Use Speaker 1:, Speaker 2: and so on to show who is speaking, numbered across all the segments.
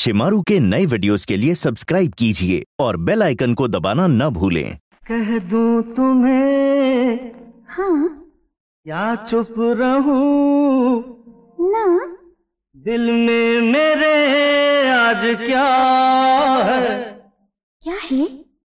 Speaker 1: शिमारू के नए वीडियोस के लिए सब्सक्राइब कीजिए और बेल आइकन को दबाना न भूलें।
Speaker 2: कह दूं तुम्हें
Speaker 3: हाँ
Speaker 2: या चुप रहूं
Speaker 3: ना,
Speaker 2: दिल में मेरे आज क्या है?
Speaker 3: क्या है?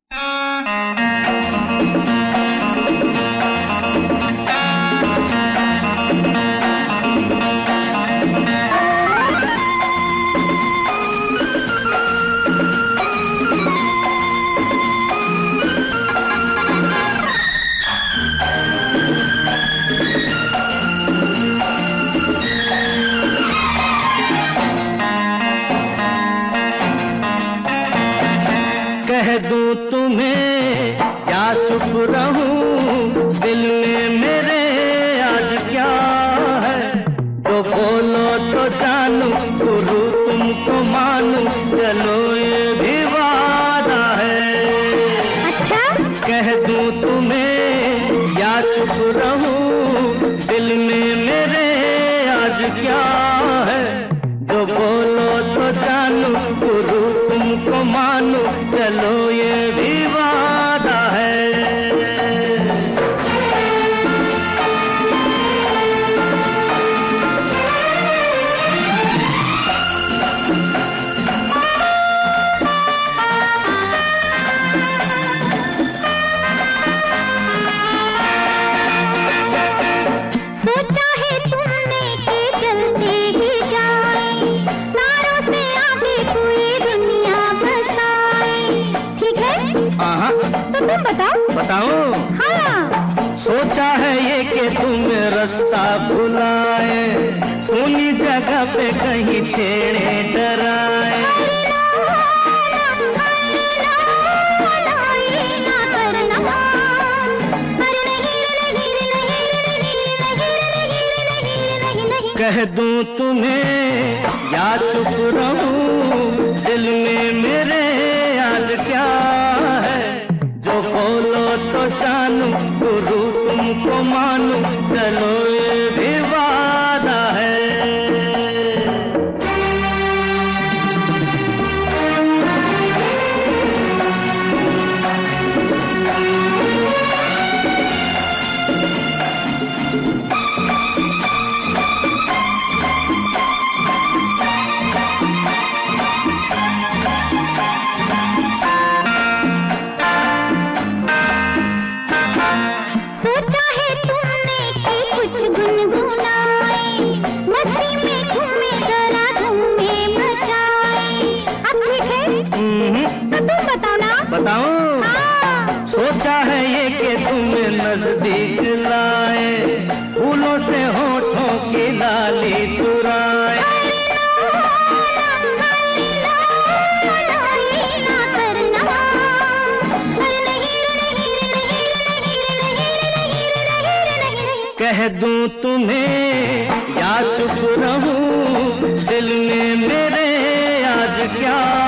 Speaker 2: कह दूं तुम्हें या चुप रहूं, दिल में मेरे आज क्या है? जो बोलो तो जानूं, गुरु तुमको मानूं, चलो ये भी वादा है।
Speaker 3: अच्छा,
Speaker 2: कह दूं तुम्हें या चुप रहूं, दिल में मेरे आज क्या है? जो बोलो तो जानूं, गुरु तुमको मानूं, चलो ये भी वादा है।
Speaker 3: सोचा है तुमने कि चलते ही जाए, तारों से आगे कोई दुनिया बसाए, ठीक है?
Speaker 2: हाँ,
Speaker 3: तो तुम
Speaker 2: बताओ।
Speaker 3: हाँ,
Speaker 2: सोचा है ये कि तुम रास्ता भुलाए, सुनी जगह पे कहीं छेड़े डराए। कह दूं तुम्हें या चुप रहूं, दिल में मेरे आज क्या है? जो बोलो तो जानूं, गुरु तुमको मानूं, चलो ये भी वादा है।
Speaker 3: सोचा है तुमने कि कुछ गुनगुनाए, मस्ती में झूमे जरा धूमे मचाए, अब ठीक है? तो तुम बताओ ना।
Speaker 2: बताओ।
Speaker 3: हाँ,
Speaker 2: सोचा है ये कि तुम्हें नजदीक लाए, फूलों से होठों की लाली चुराए। कह दूं तुम्हें या चुप रहूं, दिल में मेरे आज क्या